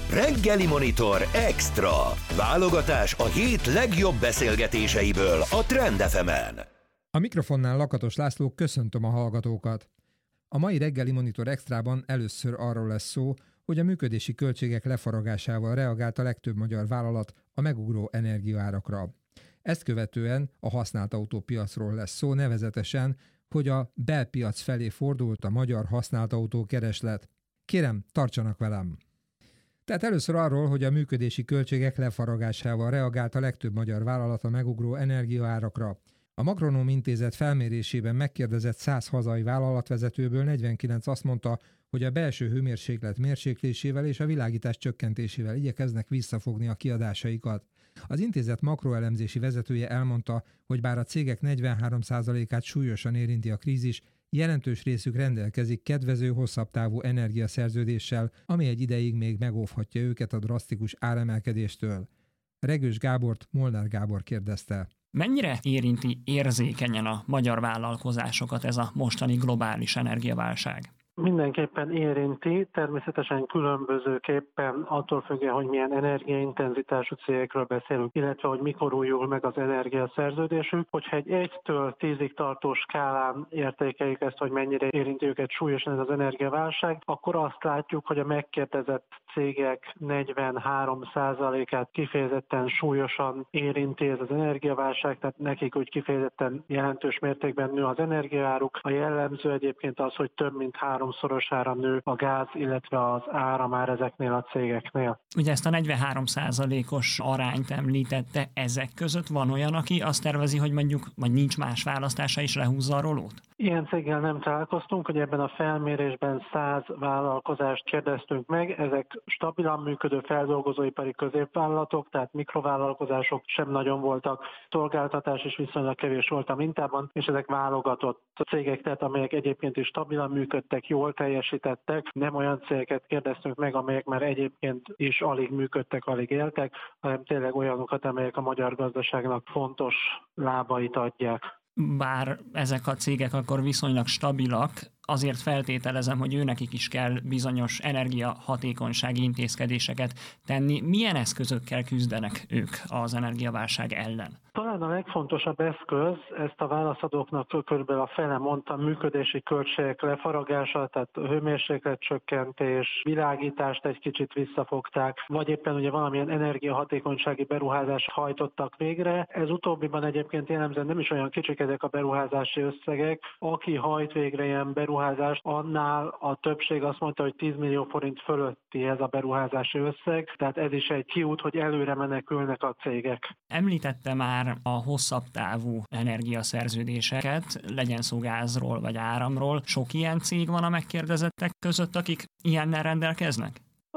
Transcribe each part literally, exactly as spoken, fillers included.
Reggeli Monitor Extra. Válogatás a hét legjobb beszélgetéseiből a Trend ef emen. A mikrofonnál Lakatos László, köszöntöm a hallgatókat. A mai Reggeli Monitor Extrában először arról lesz szó, hogy a működési költségek lefaragásával reagált a legtöbb magyar vállalat a megugró energiaárakra. Ezt követően a használt autópiacról lesz szó, nevezetesen, hogy a belpiac felé fordult a magyar használt autó kereslet. Kérem, tartsanak velem! Tehát először arról, hogy a működési költségek lefaragásával reagált a legtöbb magyar vállalat a megugró energiaárakra. A Makronóm Intézet felmérésében megkérdezett száz hazai vállalatvezetőből negyvenkilenc azt mondta, hogy a belső hőmérséklet mérséklésével és a világítás csökkentésével igyekeznek visszafogni a kiadásaikat. Az intézet makroelemzési vezetője elmondta, hogy bár a cégek negyvenhárom százalékát súlyosan érinti a krízis, jelentős részük rendelkezik kedvező hosszabb távú energiaszerződéssel, ami egy ideig még megóvhatja őket a drasztikus áremelkedéstől. Regős Gábort Molnár Gábor kérdezte. Mennyire érinti érzékenyen a magyar vállalkozásokat ez a mostani globális energiaválság? Mindenképpen érinti, természetesen különbözőképpen attól függően, hogy milyen energiaintenzitású cégekről beszélünk, illetve hogy mikor újul meg az energiaszerződésük. Hogyha egy egytől tízig tartó skálán értékeljük ezt, hogy mennyire érinti őket súlyosan ez az energiaválság, akkor azt látjuk, hogy a megkérdezett cégek negyvenhárom százalékát kifejezetten súlyosan érinti ez az energiaválság, tehát nekik úgy kifejezetten jelentős mértékben nő az energiaáruk. A jellemző egyébként az, hogy több mint háromszorosára nő a gáz, illetve az ára már ezeknél a cégeknél. Ugye ezt a negyvenhárom százalékos arányt említette, ezek között van olyan, aki azt tervezi, hogy mondjuk, vagy nincs más választása is, lehúzza a rolót? Ilyen céggel nem találkoztunk, hogy ebben a felmérésben száz vállalkozást kérdeztünk meg, ezek stabilan működő feldolgozóipari középvállalatok, tehát mikrovállalkozások sem nagyon voltak, szolgáltatás is viszonylag kevés volt a mintában, és ezek válogatott cégek, tehát amelyek egyébként is stabilan működtek, jól teljesítettek, nem olyan cégeket kérdeztünk meg, amelyek már egyébként is alig működtek, alig éltek, hanem tényleg olyanokat, amelyek a magyar gazdaságnak fontos lábait adják. Bár ezek a cégek akkor viszonylag stabilak, azért feltételezem, hogy őnekik is kell bizonyos energiahatékonysági intézkedéseket tenni. Milyen eszközökkel küzdenek ők az energiaválság ellen? Talán a legfontosabb eszköz, ezt a válaszadóknak körülbelül a fele mondta, működési költségek lefaragása, tehát hőmérséklet csökkentés, világítást egy kicsit visszafogták, vagy éppen ugye valamilyen energiahatékonysági beruházást hajtottak végre. Ez utóbbiban egyébként jellemzően nem is olyan kicsik ezek a beruházási összegek. Aki hajt végre ilyen beruházást, annál a többség azt mondta, hogy tíz millió forint fölötti ez a beruházási összeg, tehát ez is egy kiút, hogy előre menekülnek a cégek. Említette már a hosszabb távú energiaszerződéseket, legyen szó gázról vagy áramról. Sok ilyen cég van a megkérdezettek között, akik ilyennel rendelkeznek?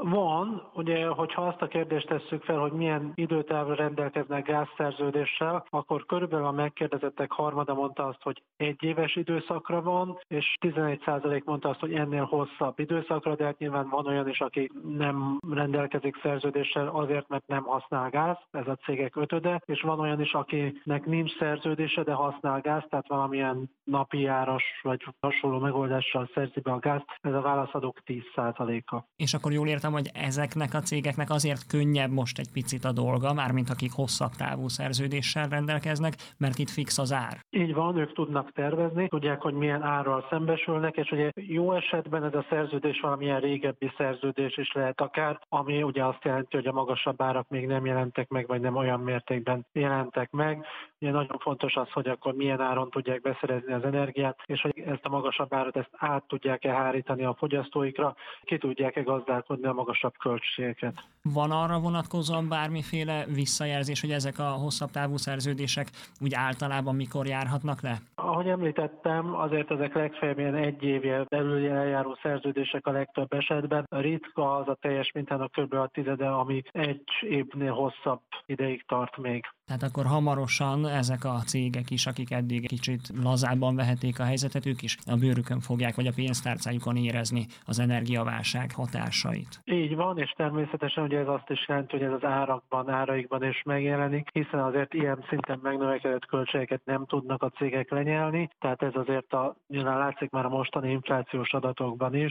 Van, ugye, hogyha azt a kérdést tesszük fel, hogy milyen időtávra rendelkeznek gázszerződéssel, akkor körülbelül a megkérdezettek harmada mondta azt, hogy egy éves időszakra van, és tizenegy százalék mondta azt, hogy ennél hosszabb időszakra, de hát nyilván van olyan is, aki nem rendelkezik szerződéssel azért, mert nem használ gáz, ez a cégek ötöde, és van olyan is, akinek nincs szerződése, de használ gáz, tehát valamilyen napi áras vagy hasonló megoldással szerzi be a gázt, ez a válaszadók tíz százaléka. És akkor jól értem, hogy ezeknek a cégeknek azért könnyebb most egy picit a dolga, mármint akik hosszabb távú szerződéssel rendelkeznek, mert itt fix az ár. Így van, ők tudnak tervezni, tudják, hogy milyen árral szembesülnek, és ugye jó esetben ez a szerződés valamilyen régebbi szerződés is lehet akár, ami ugye azt jelenti, hogy a magasabb árak még nem jelentek meg, vagy nem olyan mértékben jelentek meg. Ugye nagyon fontos az, hogy akkor milyen áron tudják beszerezni az energiát, és hogy ezt a magasabb árat ezt át tudják-e hárítani a fogyasztóikra, ki tudják-e gazdálkodni a magasabb költségeket. Van arra vonatkozóan bármiféle visszajelzés, hogy ezek a hosszabb távú szerződések úgy általában mikor járhatnak le? Ahogy említettem, azért ezek legfeljebb ilyen egy évje belül eljáró szerződések a legtöbb esetben. Ritka az a teljes mintának kb. A tizede, ami egy évnél hosszabb ideig tart még. Tehát akkor hamarosan ezek a cégek is, akik eddig kicsit lazábban vehették a helyzetet, ők is a bőrükön fogják, vagy a pénztárcájukon érezni az energiaválság hatásait. Így van, és természetesen ugye ez azt is jelenti, hogy ez az árakban, áraikban is megjelenik, hiszen azért ilyen szinten megnövekedett költségeket nem tudnak a cégek lenyelni, tehát ez azért a, nyilván látszik már a mostani inflációs adatokban is,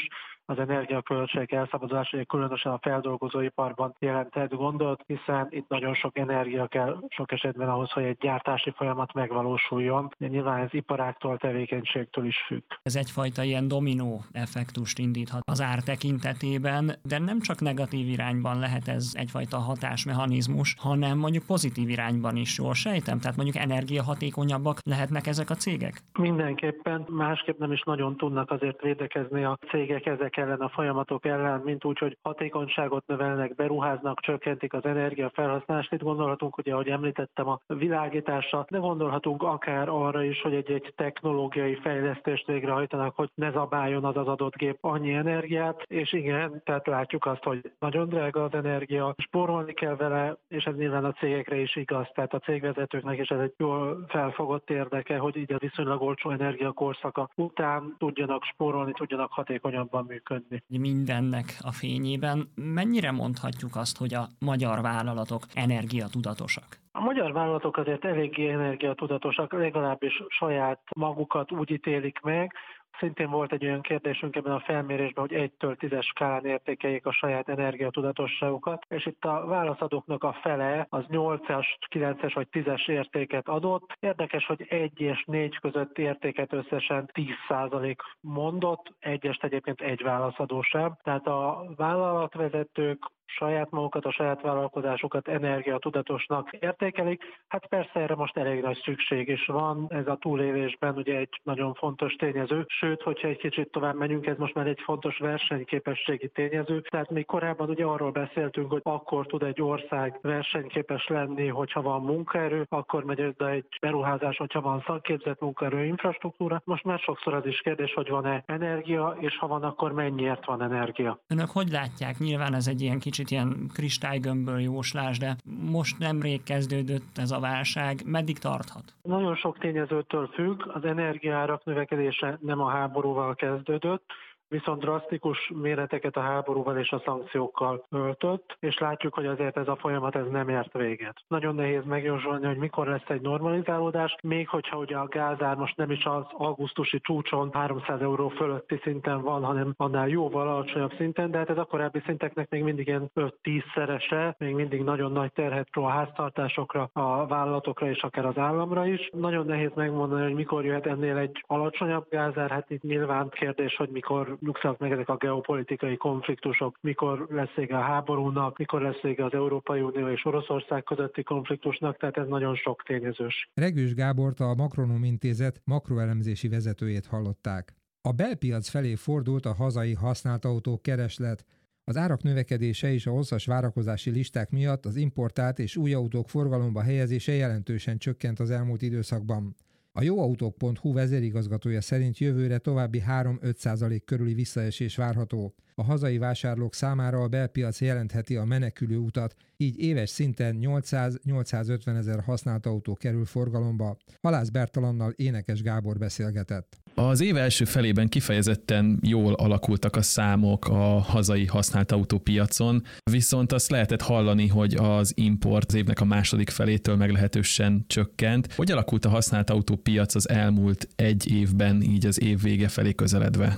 az energiaköltség elszabadulása, különösen a feldolgozóiparban jelentett gondot, hiszen itt nagyon sok energia kell sok esetben ahhoz, hogy egy gyártási folyamat megvalósuljon. De nyilván ez iparáktól, tevékenységtől is függ. Ez egyfajta ilyen dominó effektust indíthat az ár tekintetében, de nem csak negatív irányban lehet ez egyfajta hatásmechanizmus, hanem mondjuk pozitív irányban is, jól sejtem? Tehát mondjuk energiahatékonyabbak lehetnek ezek a cégek? Mindenképpen, másképp nem is nagyon tudnak azért védekezni a cégek ezek ellen, a folyamatok ellen, mint úgy, hogy hatékonyságot növelnek, beruháznak, csökkentik az energiafelhasználást. Itt gondolhatunk, ugye, ahogy említettem, a világításra, de gondolhatunk akár arra is, hogy egy-egy technológiai fejlesztést végrehajtanak, hogy ne zabáljon az az adott gép annyi energiát, és igen, tehát látjuk azt, hogy nagyon drága az energia, spórolni kell vele, és ez nyilván a cégekre is igaz, tehát a cégvezetőknek is ez egy jól felfogott érdeke, hogy így a viszonylag olcsó energia korszaka után tudjanak spórolni, tudjanak hatékonyabban működni. Mindennek a fényében mennyire mondhatjuk azt, hogy a magyar vállalatok energiatudatosak? A magyar vállalatok azért eléggé energiatudatosak, legalábbis saját magukat úgy ítélik meg. Szintén volt egy olyan kérdésünk ebben a felmérésben, hogy egytől tízes skálán értékeljék a saját energiatudatosságukat, és itt a válaszadóknak a fele az nyolcas, kilences vagy tízes értéket adott. Érdekes, hogy egy és négy között értéket összesen tíz százalék mondott, egyest egyébként egy válaszadó sem. Tehát a vállalatvezetők saját magukat, a saját vállalkozásukat energiatudatosnak értékelik. Hát persze erre most elég nagy szükség is van, ez a túlélésben ugye egy nagyon fontos tényező, sőt, hogyha egy kicsit tovább megyünk, ez most már egy fontos versenyképességi tényező. Tehát még korábban ugye arról beszéltünk, hogy akkor tud egy ország versenyképes lenni, hogyha van munkaerő, akkor megy oda egy beruházás, hogyha van szakképzett munkaerő, infrastruktúra. Most már sokszor az is kérdés, hogy van-e energia, és ha van, akkor mennyiért van energia. Önök hogy látják? Nyilván ez egy ilyen kicsit ilyen kristálygömbből jóslás, de most nemrég kezdődött ez a válság. Meddig tarthat? Nagyon sok tényezőtől függ. Az energiaárak növekedése nem a háborúval kezdődött, viszont drasztikus méreteket a háborúval és a szankciókkal öltött, és látjuk, hogy azért ez a folyamat ez nem ért véget. Nagyon nehéz megjósolni, hogy mikor lesz egy normalizálódás, még hogyha ugye a gázár most nem is az augusztusi csúcson háromszáz euró fölötti szinten van, hanem annál jóval alacsonyabb szinten, de hát ez a korábbi szinteknek még mindig ilyen öt-tíz szerese, még mindig nagyon nagy terhet ró a háztartásokra, a vállalatokra és akár az államra is. Nagyon nehéz megmondani, hogy mikor jöhet ennél egy alacsonyabb gázár, hát itt nyilván kérdés, hogy mikor nyugszanak meg ezek a geopolitikai konfliktusok, mikor lesz vége a háborúnak, mikor lesz vége az Európai Unió és Oroszország közötti konfliktusnak, tehát ez nagyon sok tényezős. Regős Gábort, a Makronom Intézet makroelemzési vezetőjét hallották. A belpiac felé fordult a hazai használt autók kereslet. Az árak növekedése és a hosszas várakozási listák miatt az importált és új autók forgalomba helyezése jelentősen csökkent az elmúlt időszakban. A jóautók pont hu vezérigazgatója szerint jövőre további három-öt százalék körüli visszaesés várható. A hazai vásárlók számára a belpiac jelentheti a menekülő utat, így éves szinten nyolcszáz-nyolcszázötven ezer használt autó kerül forgalomba. Halász Bertalannal Énekes Gábor beszélgetett. Az év első felében kifejezetten jól alakultak a számok a hazai használt autópiacon, viszont azt lehetett hallani, hogy az import az évnek a második felétől meglehetősen csökkent. Hogy alakult a használt autópiac az elmúlt egy évben, így az év vége felé közeledve?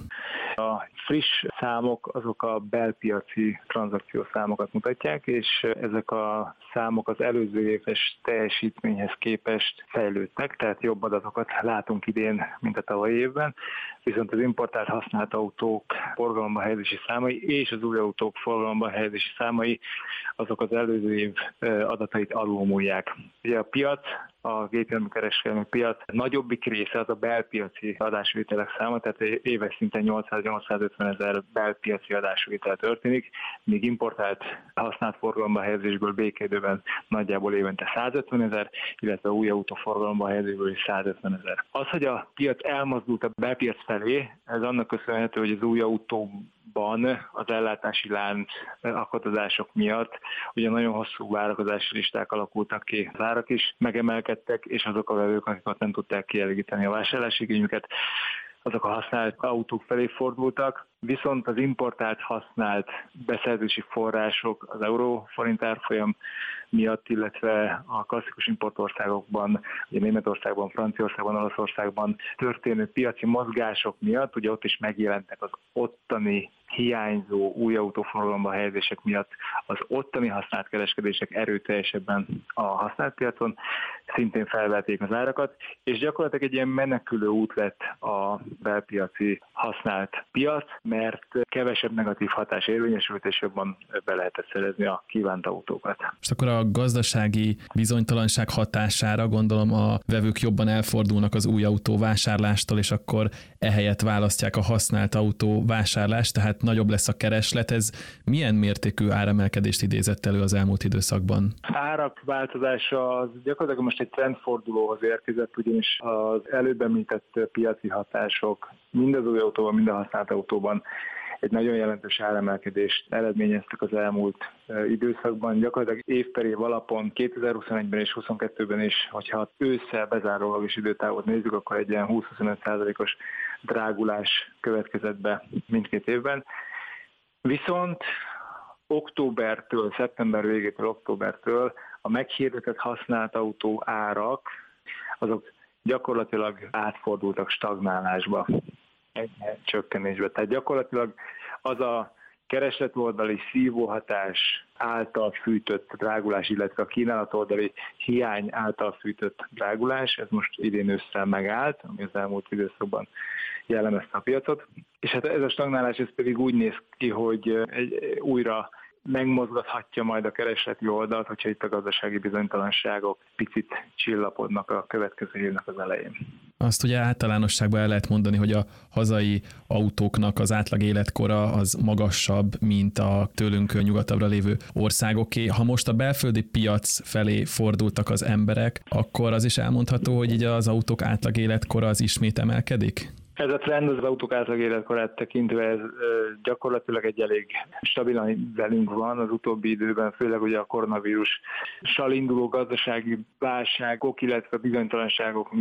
A friss számok azok a belpiaci tranzakciószámokat mutatják, és ezek a számok az előző éves teljesítményhez képest fejlődtek, tehát jobb adatokat látunk idén, mint a tavalyi évben, viszont az importált használt autók forgalomba helyezési számai és az új autók forgalomba helyezési számai azok az előző év adatait alulmúlják. Ugye a piac, a gépjármű kereskedelmi piac nagyobbik része az a belpiaci adásvételek száma, tehát éves szinten nyolcszáz-nyolcszázötven ezer belpiaci adásvétel történik, míg importált használt forgalomba helyezésből békeidőben nagyjából évente százötven ezer, illetve új autóforgalomba helyezésből is százötven ezer. Az, hogy a piac elmozdult a belpiac felé, ez annak köszönhető, hogy az új autóban az ellátási lánc akadozások miatt ugye nagyon hosszú várakozási listák alakultak ki. Az árak is megemelkedtek, és azok a vevők, akik nem tudták kielégíteni a vásárlási igényüket, azok a használt autók felé fordultak, viszont az importált használt beszerzési források az euró-forint árfolyam miatt, illetve a klasszikus importországokban, ugye Németországban, Franciaországban, Olaszországban történő piaci mozgások miatt, ugye ott is megjelentek az ottani hiányzó új autóforgalomba helyezések miatt az ottani használt kereskedések erőteljesebben a használt piacon, szintén felvették az árakat, és gyakorlatilag egy ilyen menekülő út lett a belpiaci használt piac, mert kevesebb negatív hatás érvényesült, és jobban be lehetett szerezni a kívánt autókat. Most akkor a gazdasági bizonytalanság hatására gondolom a vevők jobban elfordulnak az új autó vásárlástól, és akkor ehelyett választják a használt autó vásárlást, tehát nagyobb lesz a kereslet. Ez milyen mértékű áremelkedést idézett elő az elmúlt időszakban? Árak változása az gyakorlatilag most egy trendfordulóhoz érkezett, ugyanis az előbb említett piaci hatások mind az új autóban, mind a használt autóban egy nagyon jelentős áremelkedést eredményeztek az elmúlt időszakban. Gyakorlatilag év per év alapon kétezer-huszonegyben és huszonkettőben is, hogyha ősszel bezárólagos időtávot nézzük, akkor egy ilyen húsz-huszonöt százalékos drágulás következett be mindkét évben. Viszont októbertől, szeptember végétől, októbertől a meghirdetett használt autó árak, azok gyakorlatilag átfordultak stagnálásba, ennyi csökkenésbe. Tehát gyakorlatilag az a keresletoldali szívóhatás által fűtött drágulás, illetve a kínálatoldali hiány által fűtött drágulás, ez most idén ősszel megállt, ami az elmúlt időszakban jellemezte a piacot. És hát ez a stagnálás ez pedig úgy néz ki, hogy egy, újra megmozgathatja majd a keresleti oldalt, hogyha itt a gazdasági bizonytalanságok picit csillapodnak a következő évnek az elején. Azt ugye általánosságban el lehet mondani, hogy a hazai autóknak az átlag életkora az magasabb, mint a tőlünk nyugatabbra lévő országoké. Ha most a belföldi piac felé fordultak az emberek, akkor az is elmondható, hogy így az autók átlag életkora az ismét emelkedik? Ez a trend az autók átlag életkorát tekintve ez gyakorlatilag egy elég stabilan velünk van az utóbbi időben, főleg ugye a koronavírussal induló gazdasági válságok, illetve bizonytalanságok